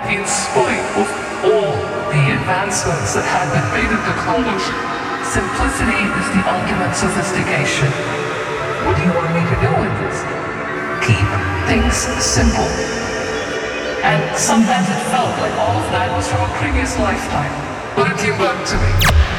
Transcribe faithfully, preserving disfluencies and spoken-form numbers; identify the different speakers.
Speaker 1: In spite of all the advancements that had been made in technology, simplicity is the ultimate sophistication. What do you want me to do with this? Keep things simple. And sometimes it felt like all of that was from a previous lifetime, but it came back to me.